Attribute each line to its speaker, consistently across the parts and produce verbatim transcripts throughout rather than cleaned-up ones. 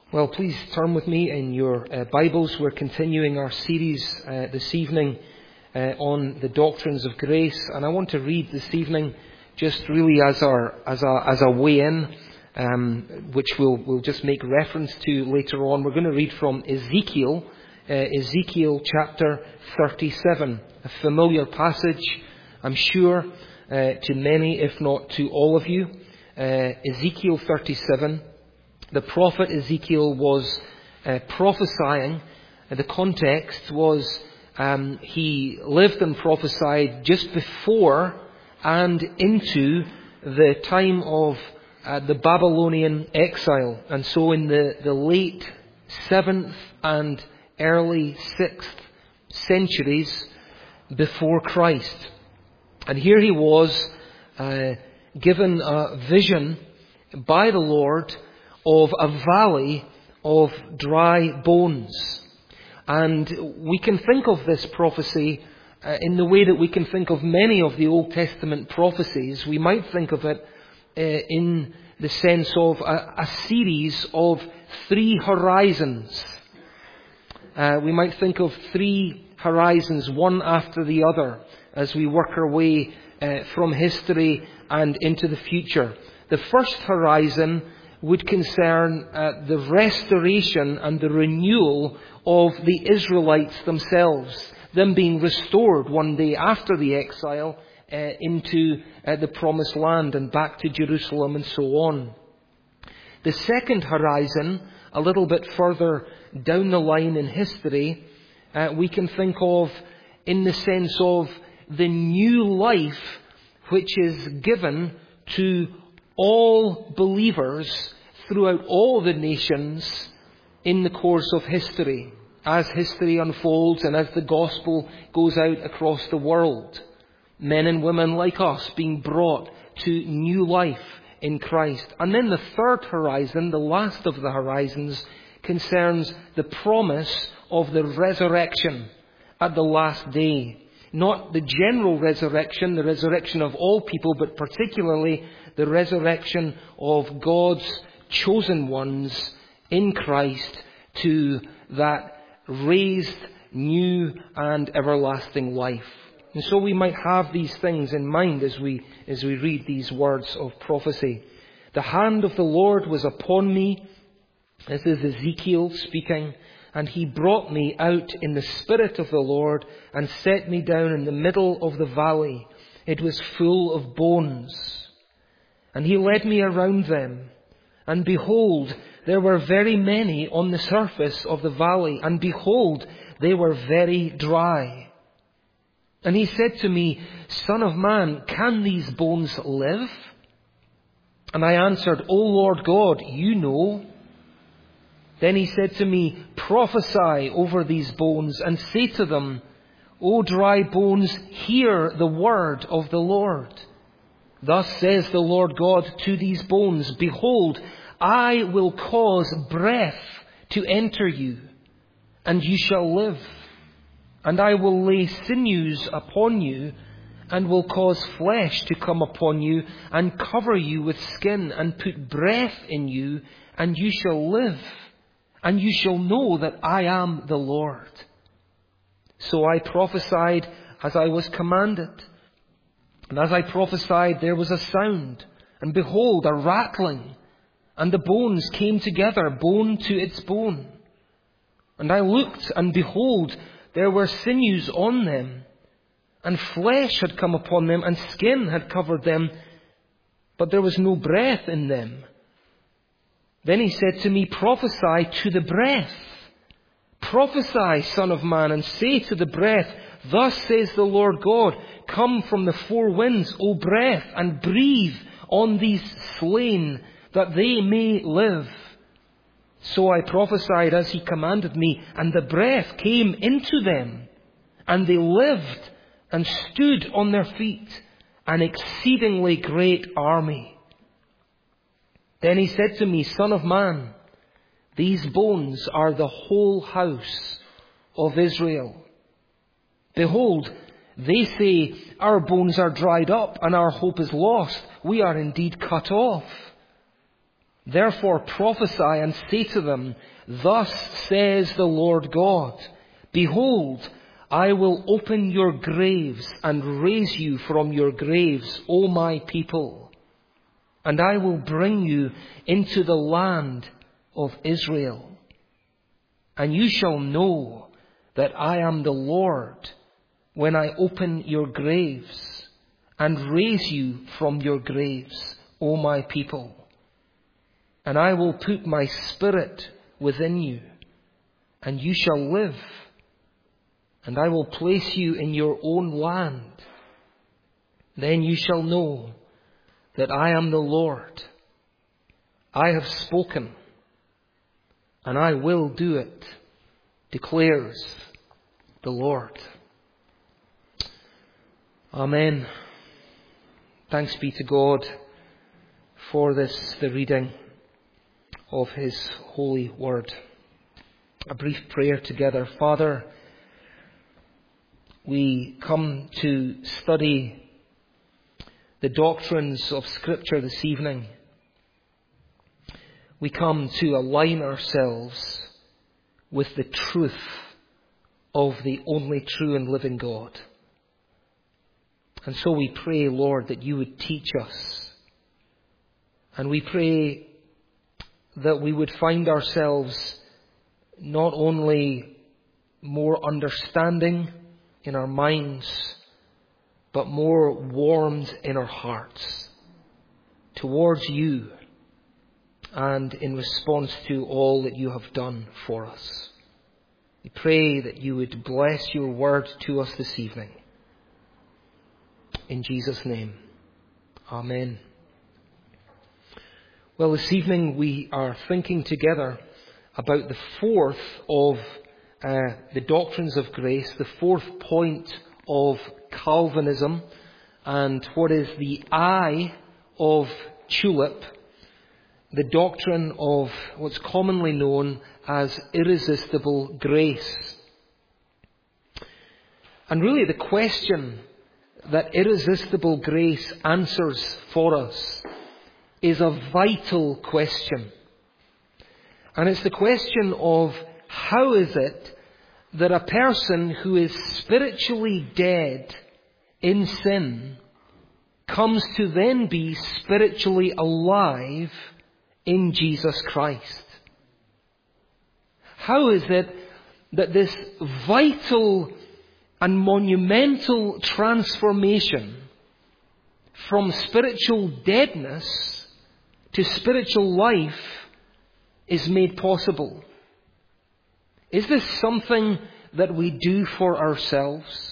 Speaker 1: Well, please turn with me in your uh, Bibles. We're continuing our series uh, this evening uh, on the doctrines of grace, and I want to read this evening just really as our as a as a way in, um, which we'll we'll just make reference to later on. We're going to read from Ezekiel, uh, Ezekiel chapter thirty-seven, a familiar passage, I'm sure, uh, to many, if not to all of you. Uh, Ezekiel thirty-seven. The prophet Ezekiel was uh, prophesying. The context was um, he lived and prophesied just before and into the time of uh, the Babylonian exile. And so in the, the late seventh and early sixth centuries before Christ. And here he was uh, given a vision by the Lord of a valley of dry bones. And we can think of this prophecy uh, in the way that we can think of many of the Old Testament prophecies. We might think of it uh, in the sense of a, a series of three horizons. Uh, we might think of three horizons, one after the other, as we work our way uh, from history and into the future. The first horizon would concern uh, the restoration and the renewal of the Israelites themselves, them being restored one day after the exile uh, into uh, the promised land and back to Jerusalem and so on. The second horizon, a little bit further down the line in history, uh, we can think of in the sense of the new life which is given to all believers throughout all the nations in the course of history, as history unfolds and as the gospel goes out across the world. Men and women like us being brought to new life in Christ. And then the third horizon, the last of the horizons, concerns the promise of the resurrection at the last day. Not the general resurrection, the resurrection of all people, but particularly the resurrection of God's chosen ones in Christ to that raised, new and everlasting life. And so we might have these things in mind as we as we read these words of prophecy. The hand of the Lord was upon me, this is Ezekiel speaking, and he brought me out in the spirit of the Lord and set me down in the middle of the valley. It was full of bones. And he led me around them. And behold, there were very many on the surface of the valley. And behold, they were very dry. And he said to me, Son of man, can these bones live? And I answered, O Lord God, you know. Then he said to me, Prophesy over these bones and say to them, O dry bones, hear the word of the Lord. Thus says the Lord God to these bones, Behold, I will cause breath to enter you, and you shall live. And I will lay sinews upon you, and will cause flesh to come upon you, and cover you with skin, and put breath in you, and you shall live. And you shall know that I am the Lord. So I prophesied as I was commanded. And as I prophesied, there was a sound, and behold, a rattling, and the bones came together, bone to its bone. And I looked, and behold, there were sinews on them, and flesh had come upon them, and skin had covered them, but there was no breath in them. Then he said to me, Prophesy to the breath. Prophesy, Son of man, and say to the breath, Thus says the Lord God, Come from the four winds, O breath, and breathe on these slain, that they may live. So I prophesied as he commanded me, and the breath came into them, and they lived and stood on their feet, an exceedingly great army. Then he said to me, Son of man, these bones are the whole house of Israel. Behold, they say, Our bones are dried up, and our hope is lost. We are indeed cut off. Therefore prophesy and say to them, Thus says the Lord God, Behold, I will open your graves and raise you from your graves, O my people, and I will bring you into the land of Israel. And you shall know that I am the Lord when I open your graves and raise you from your graves, O my people. And I will put my spirit within you, and you shall live. And I will place you in your own land. Then you shall know that I am the Lord. I have spoken, and I will do it, declares the Lord. Amen. Thanks be to God for this, the reading of His holy word. A brief prayer together. Father, we come to study the doctrines of Scripture this evening. We come to align ourselves with the truth of the only true and living God. And so we pray, Lord, that you would teach us. And we pray that we would find ourselves not only more understanding in our minds, but more warmed in our hearts towards you and in response to all that you have done for us. We pray that you would bless your word to us this evening. In Jesus' name, amen. Well, this evening we are thinking together about the fourth of uh, the doctrines of grace, the fourth point of Calvinism, and what is the eye of tulip, the doctrine of what's commonly known as irresistible grace. And really the question that irresistible grace answers for us is a vital question. And it's the question of how is it that a person who is spiritually dead in sin comes to then be spiritually alive in Jesus Christ? How is it that this vital and monumental transformation from spiritual deadness to spiritual life is made possible? Is this something that we do for ourselves?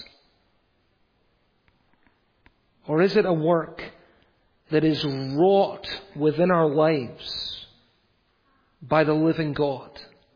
Speaker 1: Or is it a work that is wrought within our lives by the living God?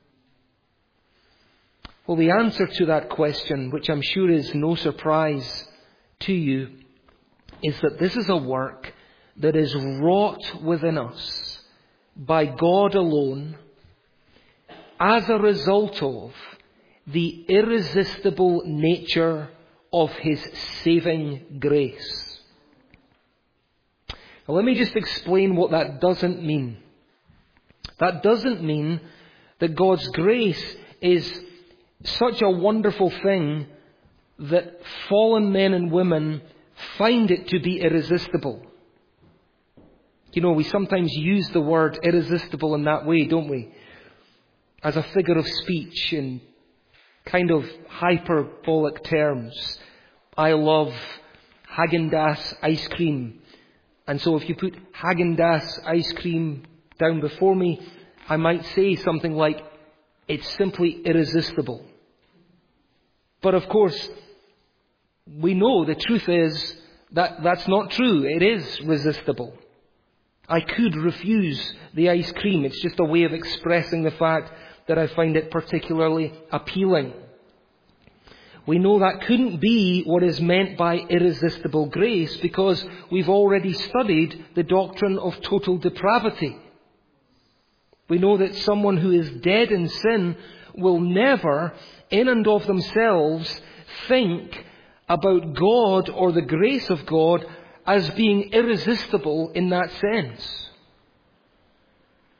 Speaker 1: Well, the answer to that question, which I'm sure is no surprise to you, is that this is a work that is wrought within us by God alone as a result of the irresistible nature of His saving grace. Now, let me just explain what that doesn't mean. That doesn't mean that God's grace is such a wonderful thing that fallen men and women find it to be irresistible. You know, we sometimes use the word irresistible in that way, don't we? As a figure of speech in kind of hyperbolic terms. I love Häagen-Dazs ice cream. And so if you put Häagen-Dazs ice cream down before me, I might say something like, it's simply irresistible. But of course, we know the truth is that that's not true. It is resistible. I could refuse the ice cream. It's just a way of expressing the fact that I find it particularly appealing. We know that couldn't be what is meant by irresistible grace because we've already studied the doctrine of total depravity. We know that someone who is dead in sin will never, in and of themselves, think about God or the grace of God as being irresistible in that sense.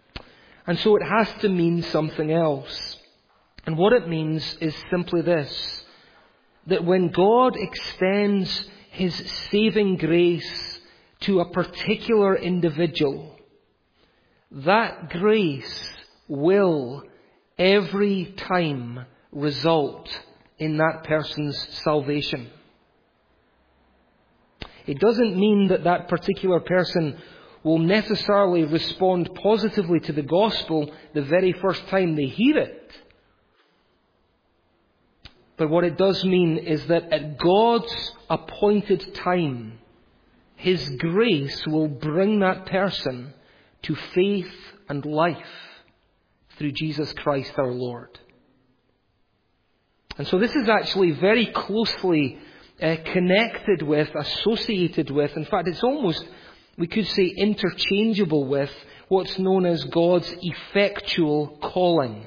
Speaker 1: And so it has to mean something else. And what it means is simply this, that when God extends His saving grace to a particular individual, that grace will every time result in that person's salvation. It doesn't mean that that particular person will necessarily respond positively to the gospel the very first time they hear it. But what it does mean is that at God's appointed time, His grace will bring that person to faith and life through Jesus Christ our Lord. And so this is actually very closely uh, connected with, associated with, in fact it's almost, we could say, interchangeable with what's known as God's effectual calling.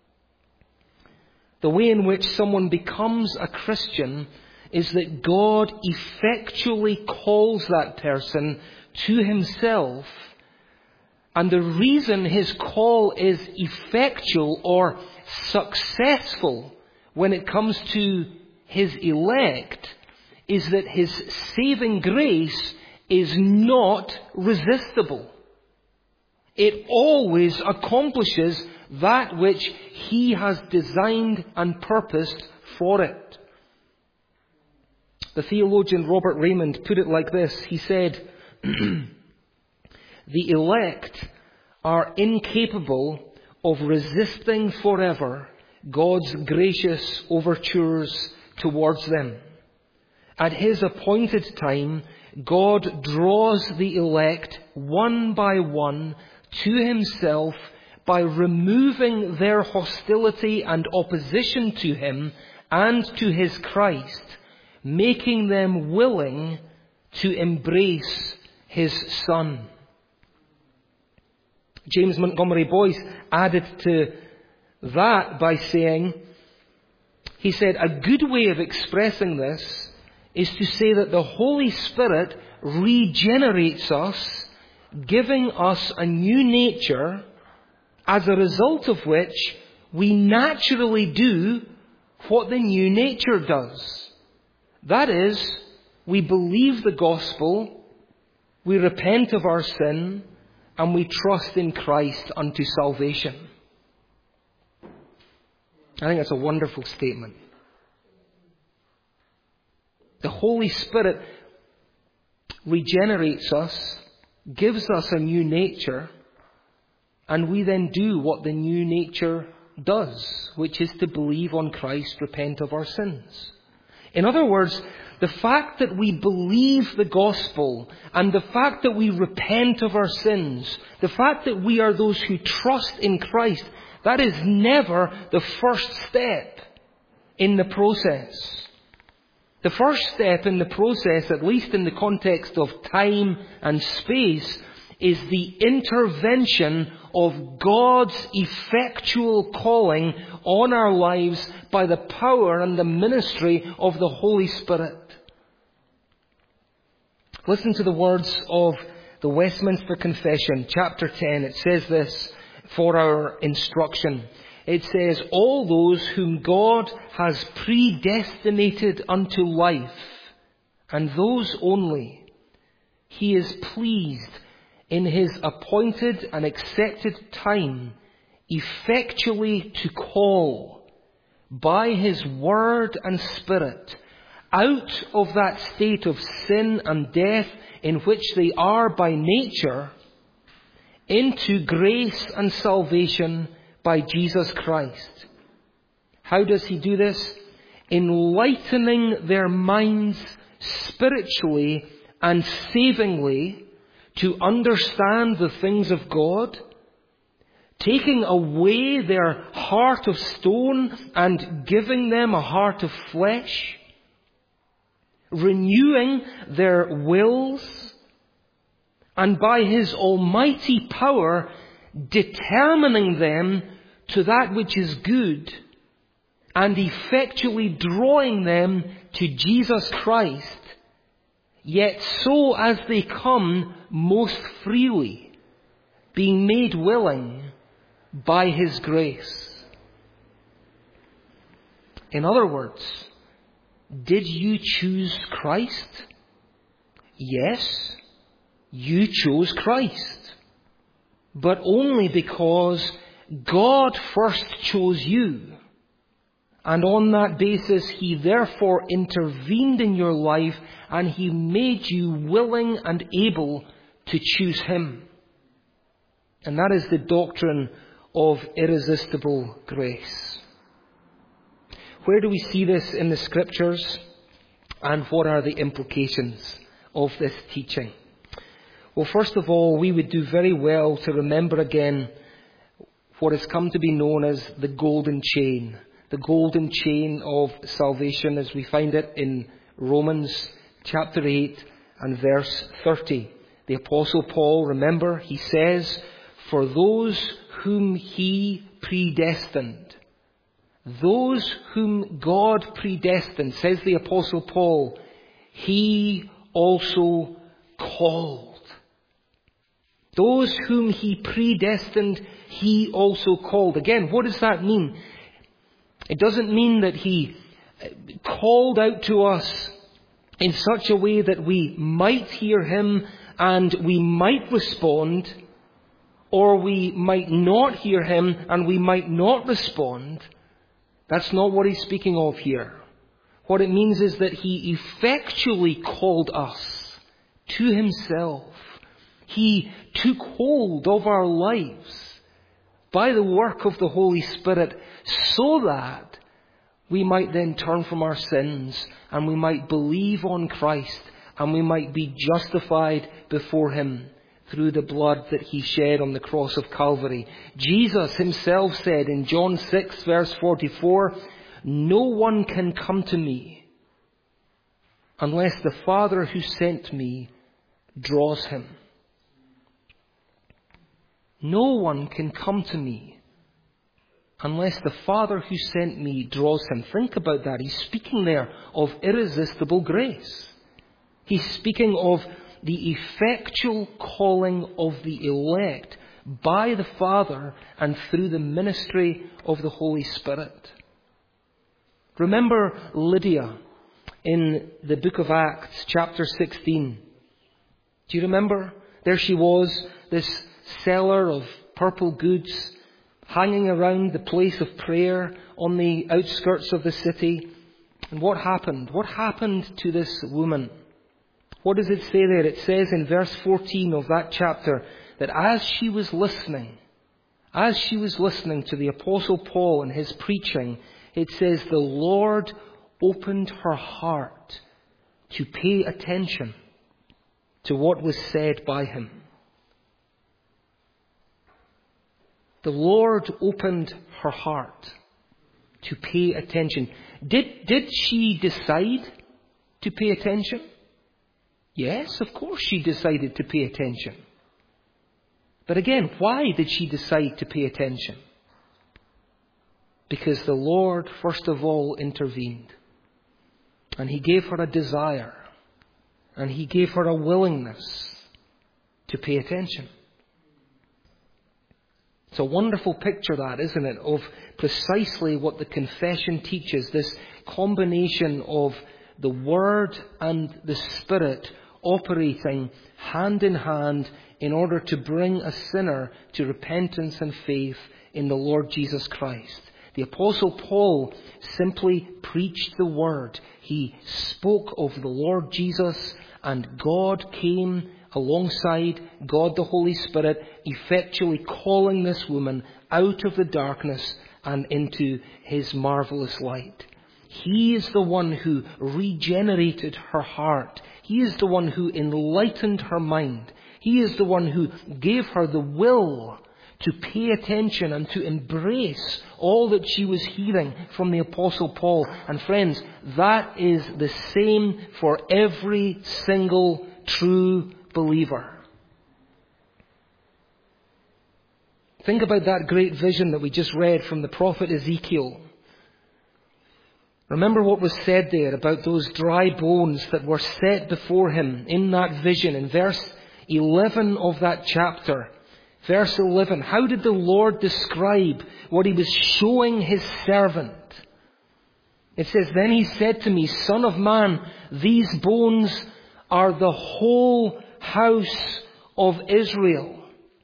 Speaker 1: The way in which someone becomes a Christian is that God effectually calls that person to Himself. And the reason His call is effectual or successful when it comes to His elect is that His saving grace is not resistible. It always accomplishes that which He has designed and purposed for it. The theologian Robert Raymond put it like this. He said, "The elect are incapable of resisting forever God's gracious overtures towards them. At His appointed time, God draws the elect one by one to Himself by removing their hostility and opposition to Him and to His Christ, making them willing to embrace His Son." James Montgomery Boyce added to that by saying, he said, "A good way of expressing this is to say that the Holy Spirit regenerates us, giving us a new nature, as a result of which we naturally do what the new nature does. That is, we believe the gospel, we repent of our sin, and we trust in Christ unto salvation." I think that's a wonderful statement. The Holy Spirit regenerates us, gives us a new nature, and we then do what the new nature does, which is to believe on Christ, repent of our sins. In other words, the fact that we believe the gospel and the fact that we repent of our sins, the fact that we are those who trust in Christ, that is never the first step in the process. The first step in the process, at least in the context of time and space, is the intervention of God's effectual calling on our lives by the power and the ministry of the Holy Spirit. Listen to the words of the Westminster Confession, chapter ten. It says this for our instruction. It says, "All those whom God has predestinated unto life, and those only, He is pleased in His appointed and accepted time effectually to call by His word and Spirit out of that state of sin and death in which they are by nature into grace and salvation by Jesus Christ." How does He do this? Enlightening their minds spiritually and savingly to understand the things of God, taking away their heart of stone and giving them a heart of flesh, renewing their wills, and by His almighty power determining them to that which is good, and effectually drawing them to Jesus Christ, yet so as they come most freely, being made willing by His grace. In other words, did you choose Christ? Yes, you chose Christ. But only because God first chose you. And on that basis, He therefore intervened in your life and He made you willing and able to choose Him. And that is the doctrine of irresistible grace. Where do we see this in the Scriptures? And what are the implications of this teaching? Well, first of all, we would do very well to remember again what has come to be known as the golden chain. The golden chain of salvation, as we find it in Romans chapter eight and verse thirty. The Apostle Paul, remember, he says, "For those whom He predestined," those whom God predestined, says the Apostle Paul, He also called. Those whom He predestined, He also called. Again, what does that mean? It doesn't mean that He called out to us in such a way that we might hear Him and we might respond, or we might not hear Him and we might not respond. That's not what He's speaking of here. What it means is that He effectually called us to Himself. He took hold of our lives by the work of the Holy Spirit so that we might then turn from our sins and we might believe on Christ and we might be justified before Him through the blood that He shed on the cross of Calvary. Jesus Himself said in John six verse forty-four, "No one can come to me unless the Father who sent me draws him." No one can come to me unless the Father who sent me draws him. Think about that. He's speaking there of irresistible grace. He's speaking of the effectual calling of the elect by the Father and through the ministry of the Holy Spirit. Remember Lydia in the book of Acts, chapter sixteen. Do you remember? There she was, this seller of purple goods, hanging around the place of prayer on the outskirts of the city. And what happened? What happened to this woman? What does it say there? It says in verse fourteen of that chapter that as she was listening, as she was listening to the Apostle Paul and his preaching, it says the Lord opened her heart to pay attention to what was said by him. The Lord opened her heart to pay attention. Did, did she decide to pay attention? Yes, of course she decided to pay attention. But again, why did she decide to pay attention? Because the Lord, first of all, intervened. And He gave her a desire. And He gave her a willingness to pay attention. It's a wonderful picture, that, isn't it, of precisely what the confession teaches, this combination of the Word and the Spirit operating hand in hand in order to bring a sinner to repentance and faith in the Lord Jesus Christ. The Apostle Paul simply preached the Word. He spoke of the Lord Jesus, and God came alongside, God the Holy Spirit, effectually calling this woman out of the darkness and into His marvelous light. He is the one who regenerated her heart. He is the one who enlightened her mind. He is the one who gave her the will to pay attention and to embrace all that she was hearing from the Apostle Paul. And friends, that is the same for every single true believer. Think about that great vision that we just read from the prophet Ezekiel. Remember what was said there about those dry bones that were set before him in that vision. In verse eleven of that chapter, Verse eleven, how did the Lord describe what he was showing his servant? It says, then he said to me, Son of man, these bones are the whole house of Israel.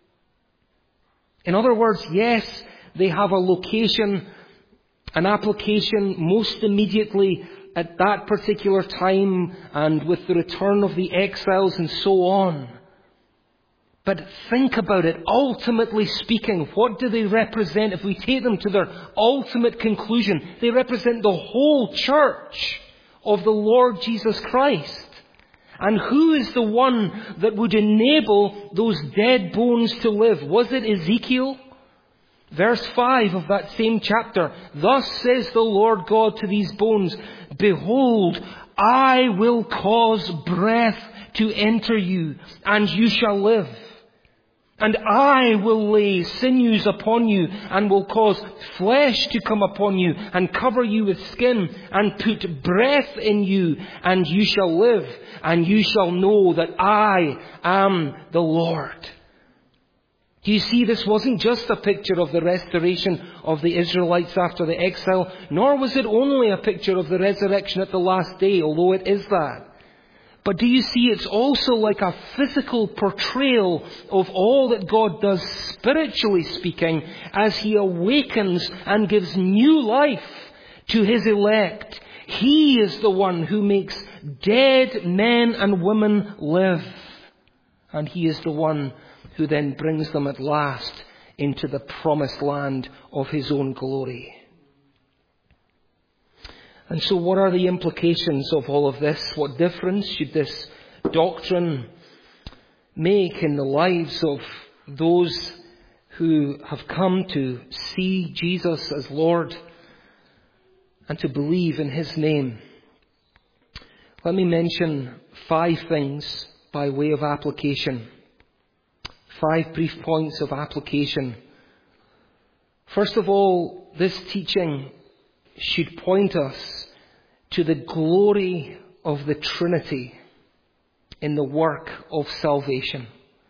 Speaker 1: In other words, yes, they have a location, an application most immediately at that particular time and with the return of the exiles and so on. But think about it. Ultimately speaking, what do they represent? If we take them to their ultimate conclusion, they represent the whole church of the Lord Jesus Christ. And who is the one that would enable those dead bones to live? Was it Ezekiel? Verse five of that same chapter. Thus says the Lord God to these bones, behold, I will cause breath to enter you, and you shall live. And I will lay sinews upon you, and will cause flesh to come upon you, and cover you with skin, and put breath in you, and you shall live, and you shall know that I am the Lord. Do you see, this wasn't just a picture of the restoration of the Israelites after the exile, nor was it only a picture of the resurrection at the last day, although it is that. But do you see, it's also like a physical portrayal of all that God does spiritually speaking as he awakens and gives new life to his elect. He is the one who makes dead men and women live. And he is the one who then brings them at last into the promised land of his own glory. And so what are the implications of all of this? What difference should this doctrine make in the lives of those who have come to see Jesus as Lord and to believe in his name? Let me mention five things by way of application. Five brief points of application. First of all, this teaching should point us to the glory of the Trinity in the work of salvation.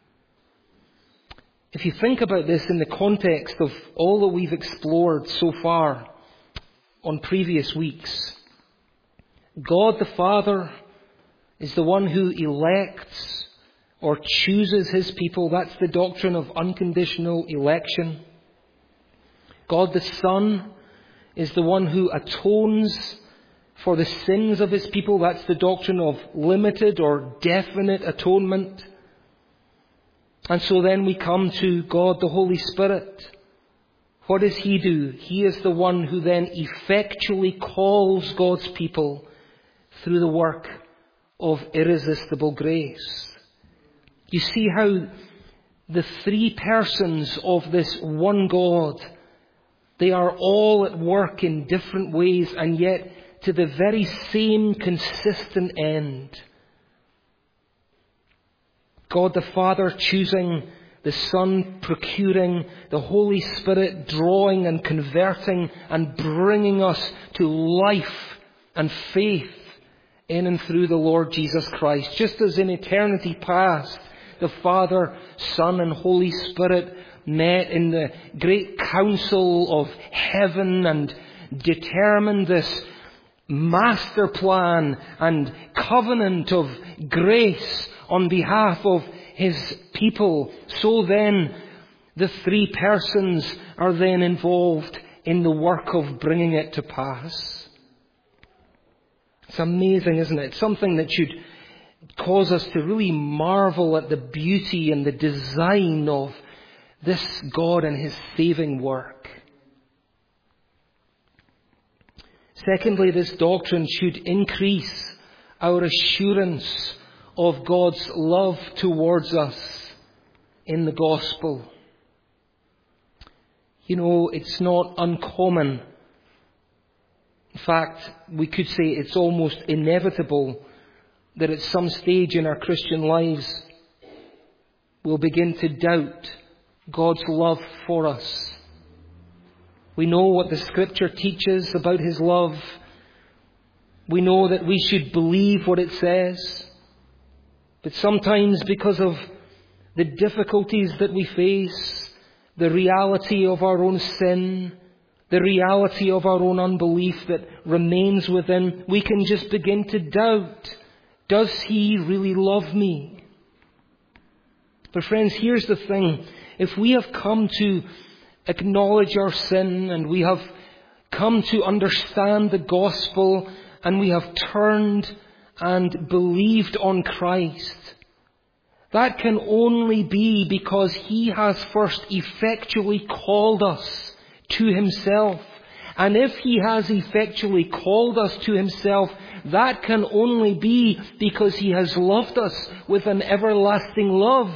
Speaker 1: If you think about this in the context of all that we've explored so far on previous weeks, God the Father is the one who elects or chooses his people. That's the doctrine of unconditional election. God the Son is the one who atones for the sins of his people. That's the doctrine of limited or definite atonement. And so then we come to God the Holy Spirit. What does he do? He is the one who then effectually calls God's people through the work of irresistible grace. You see how the three persons of this one God, they are all at work in different ways and yet to the very same consistent end. God the Father choosing, the Son procuring, the Holy Spirit drawing and converting and bringing us to life and faith in and through the Lord Jesus Christ. Just as in eternity past, the Father, Son and Holy Spirit met in the great council of heaven and determined this master plan and covenant of grace on behalf of his people. So then the three persons are then involved in the work of bringing it to pass. It's amazing, isn't it? It's something that should cause us to really marvel at the beauty and the design of this God and his saving work. Secondly, this doctrine should increase our assurance of God's love towards us in the gospel. You know, it's not uncommon. In fact, we could say it's almost inevitable that at some stage in our Christian lives we'll begin to doubt God's love for us. We know what the Scripture teaches about his love. We know that we should believe what it says. But sometimes because of the difficulties that we face, the reality of our own sin, the reality of our own unbelief that remains within, we can just begin to doubt, does He really love me? But friends, here's the thing. If we have come to acknowledge our sin and we have come to understand the gospel and we have turned and believed on Christ, that can only be because He has first effectually called us to Himself. And if He has effectually called us to Himself, that can only be because He has loved us with an everlasting love.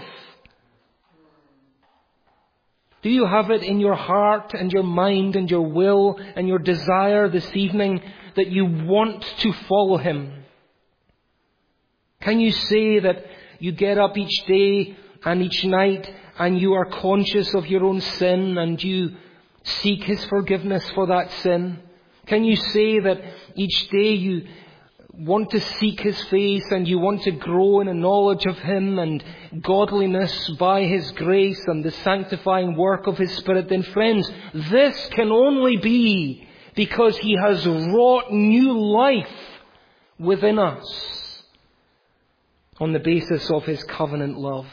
Speaker 1: Do you have it in your heart and your mind and your will and your desire this evening that you want to follow Him? Can you say that you get up each day and each night and you are conscious of your own sin and you seek His forgiveness for that sin? Can you say that each day you want to seek His face and you want to grow in a knowledge of Him and godliness by His grace and the sanctifying work of His Spirit? Then friends, this can only be because He has wrought new life within us on the basis of His covenant love.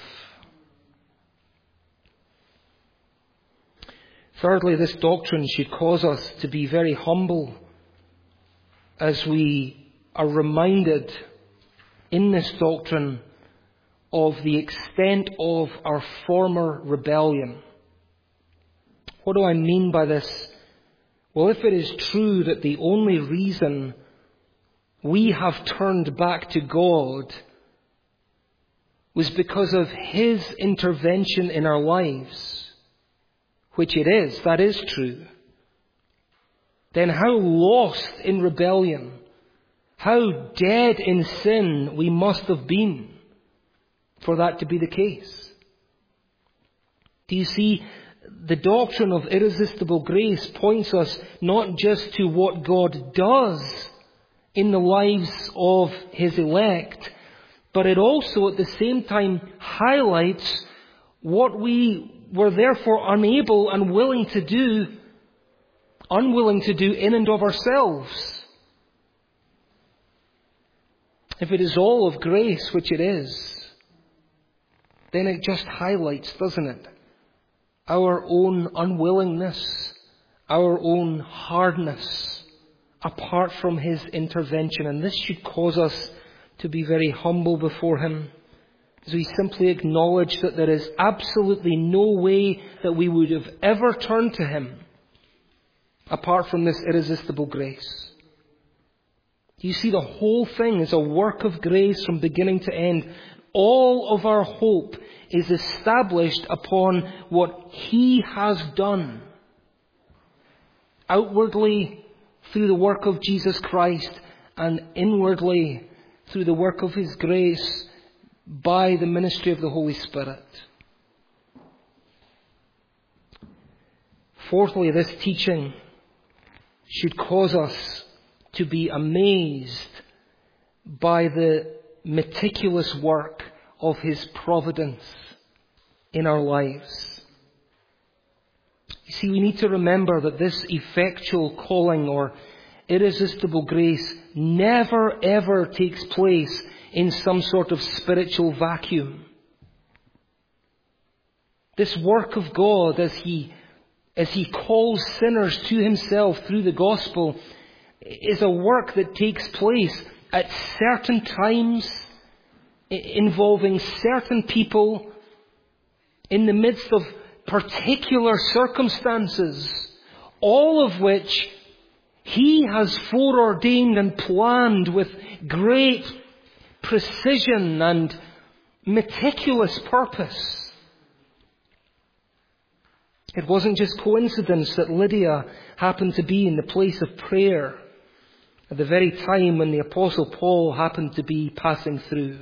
Speaker 1: Thirdly, this doctrine should cause us to be very humble as we are reminded in this doctrine of the extent of our former rebellion. What do I mean by this? Well, if it is true that the only reason we have turned back to God was because of His intervention in our lives, which it is, that is true, then how lost in rebellion, how dead in sin we must have been for that to be the case. Do you see, the doctrine of irresistible grace points us not just to what God does in the lives of His elect, but it also at the same time highlights what we were therefore unable and willing to do, unwilling to do in and of ourselves. If it is all of grace, which it is, then it just highlights, doesn't it, our own unwillingness, our own hardness, apart from His intervention. And this should cause us to be very humble before Him, as we simply acknowledge that there is absolutely no way that we would have ever turned to Him apart from this irresistible grace. You see, the whole thing is a work of grace from beginning to end. All of our hope is established upon what He has done. Outwardly through the work of Jesus Christ, and inwardly through the work of His grace by the ministry of the Holy Spirit. Fourthly, this teaching should cause us to be amazed by the meticulous work of His providence in our lives. You see, we need to remember that this effectual calling or irresistible grace never ever takes place in some sort of spiritual vacuum. This work of God as He, as He calls sinners to Himself through the gospel is a work that takes place at certain times, involving certain people, in the midst of particular circumstances, all of which He has foreordained and planned with great precision and meticulous purpose. It wasn't just coincidence that Lydia happened to be in the place of prayer at the very time when the Apostle Paul happened to be passing through.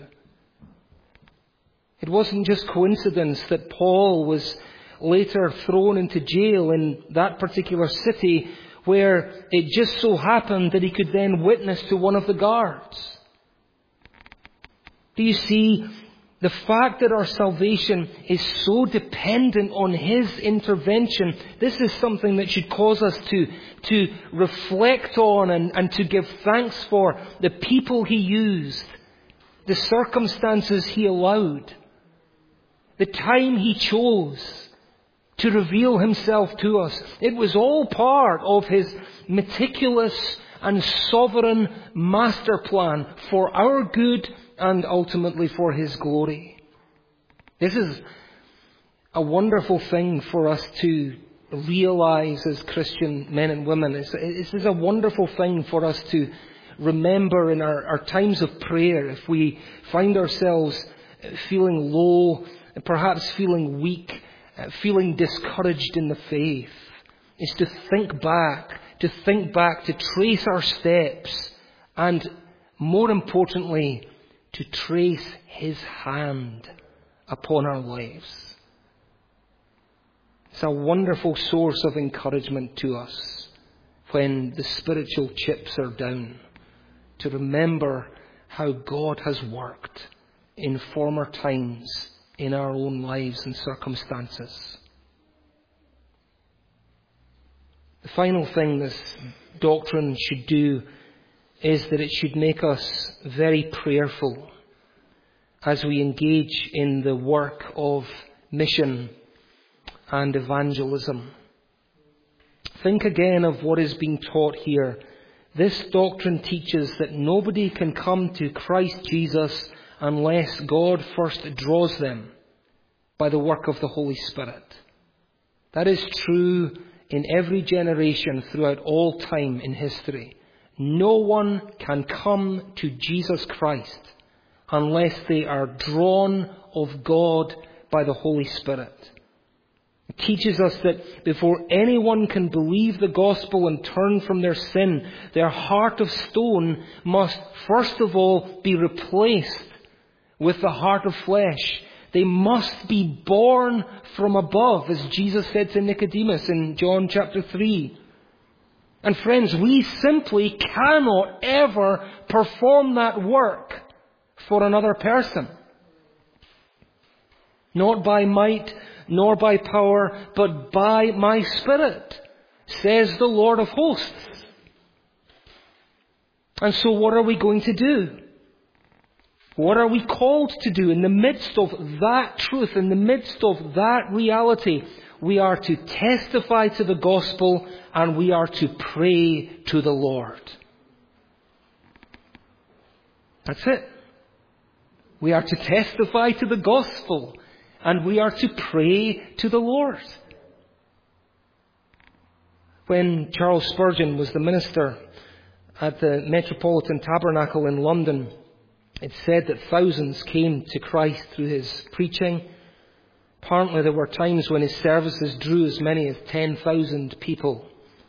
Speaker 1: It wasn't just coincidence that Paul was later thrown into jail in that particular city, where it just so happened that he could then witness to one of the guards. Do you see, The fact that our salvation is so dependent on His intervention, this is something that should cause us to, to reflect on and, and to give thanks for the people He used, the circumstances He allowed, the time He chose to reveal Himself to us. It was all part of His meticulous and sovereign master plan for our good and ultimately for His glory. This is a wonderful thing for us to realize as Christian men and women. It's, this is a wonderful thing for us to remember in our, our times of prayer. If we find ourselves feeling low, perhaps feeling weak, feeling discouraged in the faith, is to think back, to think back, to trace our steps, and more importantly, to trace His hand upon our lives. It's a wonderful source of encouragement to us when the spiritual chips are down, to remember how God has worked in former times in our own lives and circumstances. The final thing this doctrine should do is that it should make us very prayerful as we engage in the work of mission and evangelism. Think again of what is being taught here. This doctrine teaches that nobody can come to Christ Jesus unless God first draws them by the work of the Holy Spirit. That is true in every generation throughout all time in history. No one can come to Jesus Christ unless they are drawn of God by the Holy Spirit. It teaches us that before anyone can believe the gospel and turn from their sin, their heart of stone must first of all be replaced with the heart of flesh. They must be born from above, as Jesus said to Nicodemus in John chapter three. And friends, we simply cannot ever perform that work for another person. Not by might, nor by power, but by my Spirit, says the Lord of hosts. And so what are we going to do? What are we called to do in the midst of that truth, in the midst of that reality? We are to testify to the gospel and we are to pray to the Lord. That's it. We are to testify to the gospel and we are to pray to the Lord. When Charles Spurgeon was the minister at the Metropolitan Tabernacle in London, it's said that thousands came to Christ through his preaching. Apparently there were times when his services drew as many as ten thousand people.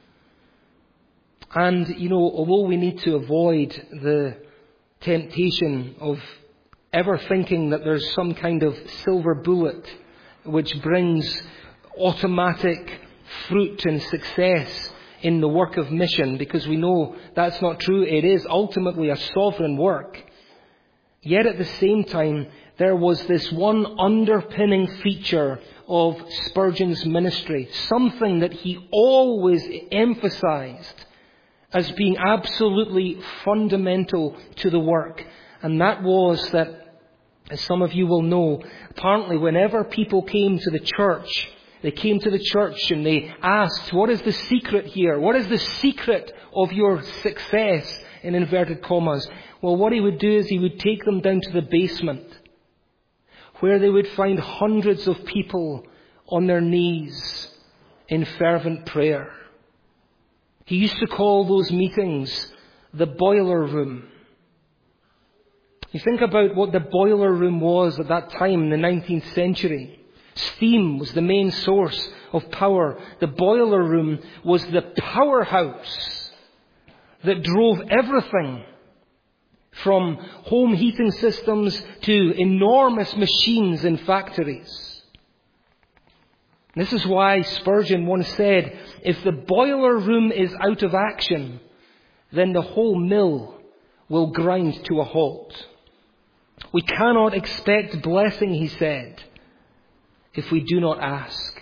Speaker 1: And, you know, although we need to avoid the temptation of ever thinking that there's some kind of silver bullet which brings automatic fruit and success in the work of mission, because we know that's not true. It is ultimately a sovereign work. Yet at the same time, there was this one underpinning feature of Spurgeon's ministry, something that he always emphasized as being absolutely fundamental to the work. And that was that, as some of you will know, apparently whenever people came to the church, they came to the church and they asked, what is the secret here? What is the secret of your success, in inverted commas? Well, what he would do is he would take them down to the basement, where they would find hundreds of people on their knees in fervent prayer. He used to call those meetings the boiler room. You think about what the boiler room was at that time in the nineteenth century. Steam was the main source of power. The boiler room was the powerhouse that drove everything from home heating systems to enormous machines in factories. This is why Spurgeon once said, if the boiler room is out of action, then the whole mill will grind to a halt. We cannot expect blessing, he said, if we do not ask.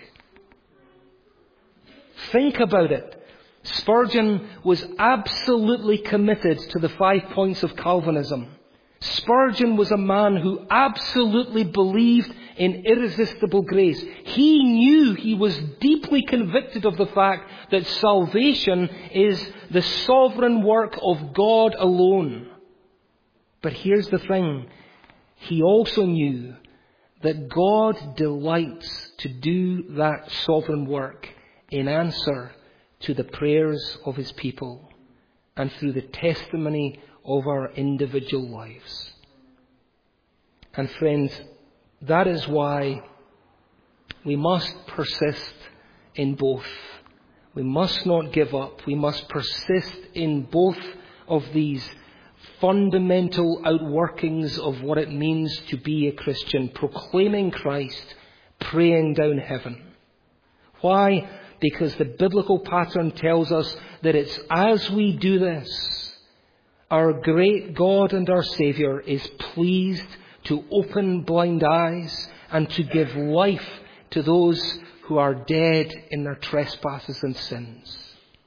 Speaker 1: Think about it. Spurgeon was absolutely committed to the five points of Calvinism. Spurgeon was a man who absolutely believed in irresistible grace. He knew, he was deeply convicted of the fact that salvation is the sovereign work of God alone. But here's the thing. He also knew that God delights to do that sovereign work in answer to the prayers of his people and through the testimony of our individual lives. And friends, that is why we must persist in both. We must not give up. We must persist in both of these fundamental outworkings of what it means to be a Christian, proclaiming Christ, praying down heaven. Why? Because the biblical pattern tells us that it's as we do this, our great God and our Saviour is pleased to open blind eyes and to give life to those who are dead in their trespasses and sins.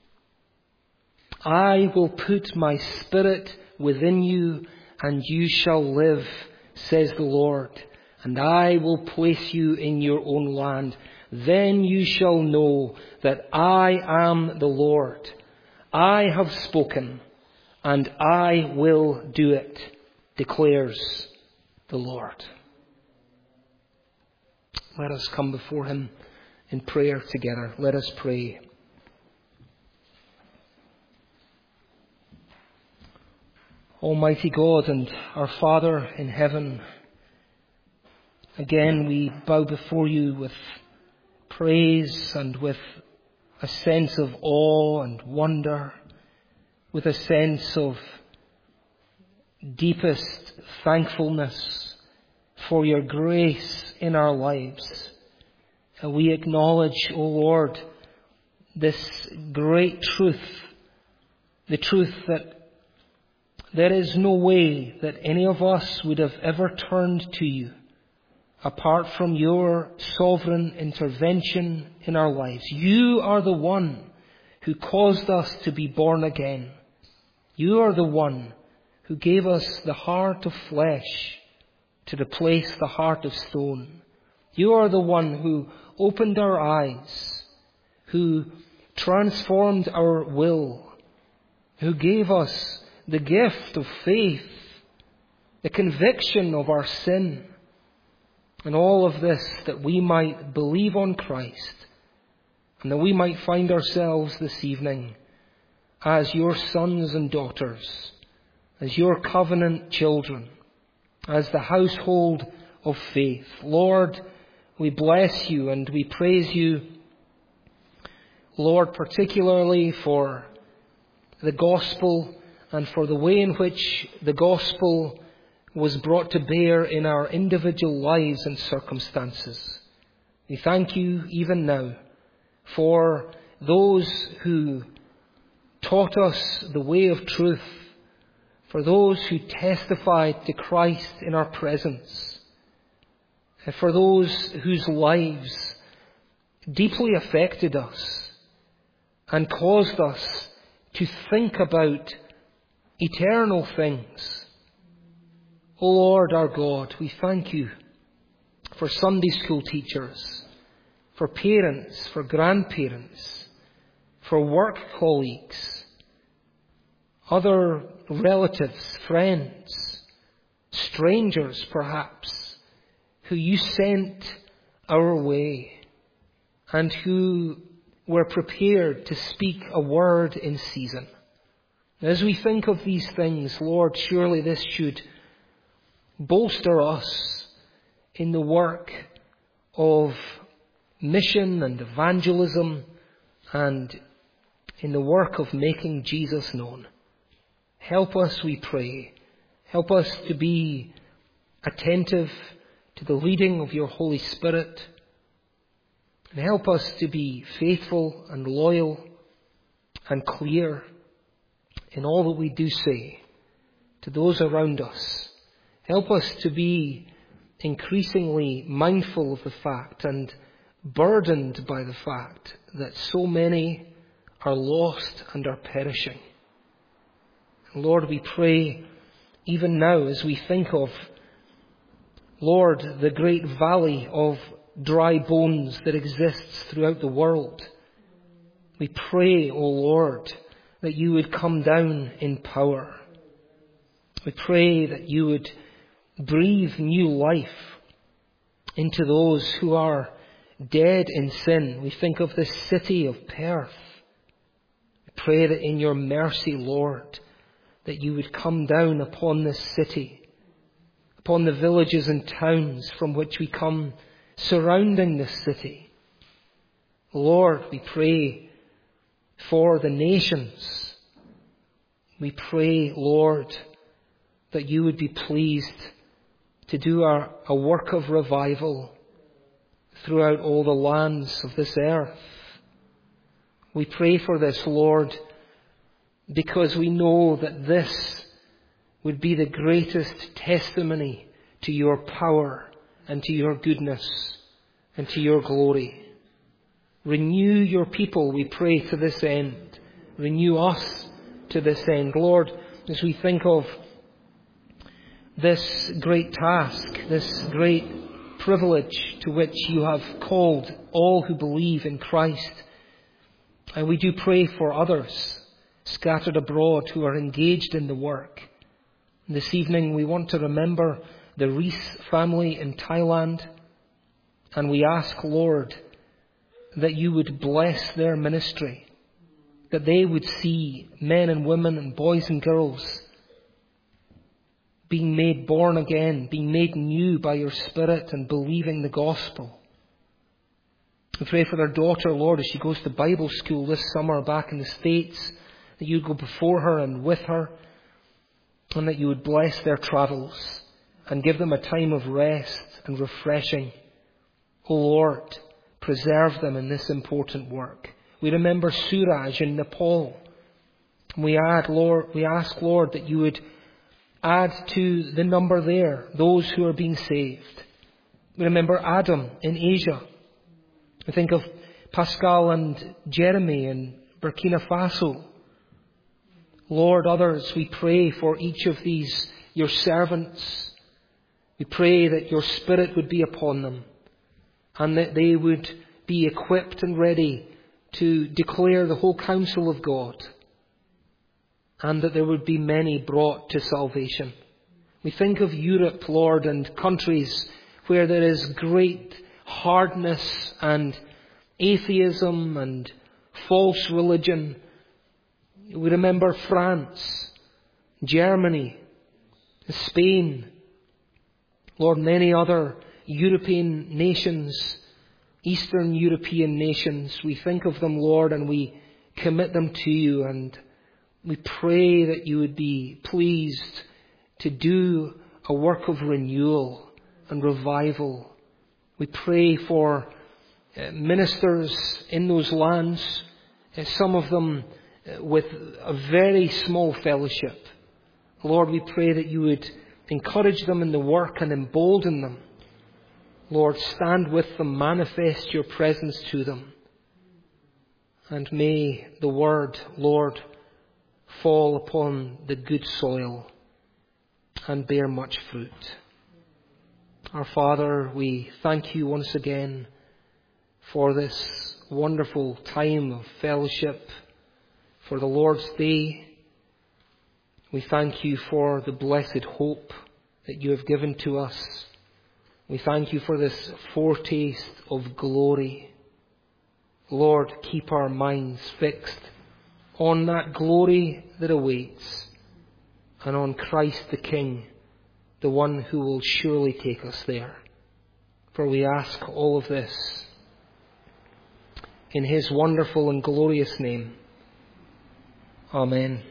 Speaker 1: I will put my Spirit within you, and you shall live, says the Lord, and I will place you in your own land. Then you shall know that I am the Lord. I have spoken, and I will do it, declares the Lord. Let us come before him in prayer together. Let us pray. Almighty God and our Father in heaven, again we bow before you with praise and with a sense of awe and wonder, with a sense of deepest thankfulness for your grace in our lives. And we acknowledge, O Lord, this great truth, the truth that there is no way that any of us would have ever turned to you apart from your sovereign intervention in our lives. You are the one who caused us to be born again. You are the one who gave us the heart of flesh to replace the heart of stone. You are the one who opened our eyes, who transformed our will, who gave us the gift of faith, the conviction of our sin, and all of this that we might believe on Christ and that we might find ourselves this evening as your sons and daughters, as your covenant children, as the household of faith. Lord, we bless you and we praise you, Lord, particularly for the gospel and for the way in which the gospel was brought to bear in our individual lives and circumstances. We thank you even now for those who taught us the way of truth, for those who testified to Christ in our presence, and for those whose lives deeply affected us and caused us to think about eternal things. O Lord our God, we thank you for Sunday school teachers, for parents, for grandparents, for work colleagues, other relatives, friends, strangers perhaps, who you sent our way and who were prepared to speak a word in season. As we think of these things, Lord, surely this should bolster us in the work of mission and evangelism and in the work of making Jesus known. Help us, we pray. Help us to be attentive to the leading of your Holy Spirit. And help us to be faithful and loyal and clear in all that we do say to those around us. Help us to be increasingly mindful of the fact and burdened by the fact that so many are lost and are perishing. Lord, we pray even now as we think of, Lord, the great valley of dry bones that exists throughout the world. We pray, O Lord, that you would come down in power. We pray that you would breathe new life into those who are dead in sin. We think of this city of Perth. We pray that in your mercy, Lord, that you would come down upon this city, upon the villages and towns from which we come surrounding this city. Lord, we pray for the nations. We pray, Lord, that you would be pleased to do a, a work of revival throughout all the lands of this earth. We pray for this, Lord, because we know that this would be the greatest testimony to your power and to your goodness and to your glory. Renew your people, we pray, to this end. Renew us to this end. Lord, as we think of this great task, this great privilege to which you have called all who believe in Christ, and we do pray for others scattered abroad who are engaged in the work. This evening we want to remember the Rees family in Thailand, and we ask, Lord, that you would bless their ministry, that they would see men and women and boys and girls being made born again, being made new by your Spirit and believing the gospel. We pray for their daughter, Lord, as she goes to Bible school this summer back in the States, that you would go before her and with her, and that you would bless their travels and give them a time of rest and refreshing. O Lord, preserve them in this important work. We remember Suraj in Nepal. We add, Lord, we ask, Lord, that you would add to the number there those who are being saved. We remember Adam in Asia. We think of Pascal and Jeremy in Burkina Faso. Lord, others, we pray for each of these, your servants. We pray that your Spirit would be upon them and that they would be equipped and ready to declare the whole counsel of God, and that there would be many brought to salvation. We think of Europe, Lord, and countries where there is great hardness and atheism and false religion. We remember France, Germany, Spain, Lord, many other European nations, Eastern European nations. We think of them, Lord, and we commit them to you, and we pray that you would be pleased to do a work of renewal and revival. We pray for uh, ministers in those lands, uh, some of them uh, with a very small fellowship. Lord, we pray that you would encourage them in the work and embolden them. Lord, stand with them, manifest your presence to them. And may the word, Lord, fall upon the good soil and bear much fruit. Our Father, we thank you once again for this wonderful time of fellowship, for the Lord's Day. We thank you for the blessed hope that you have given to us. We thank you for this foretaste of glory. Lord, keep our minds fixed on that glory that awaits, and on Christ the King, the one who will surely take us there. For we ask all of this in his wonderful and glorious name. Amen.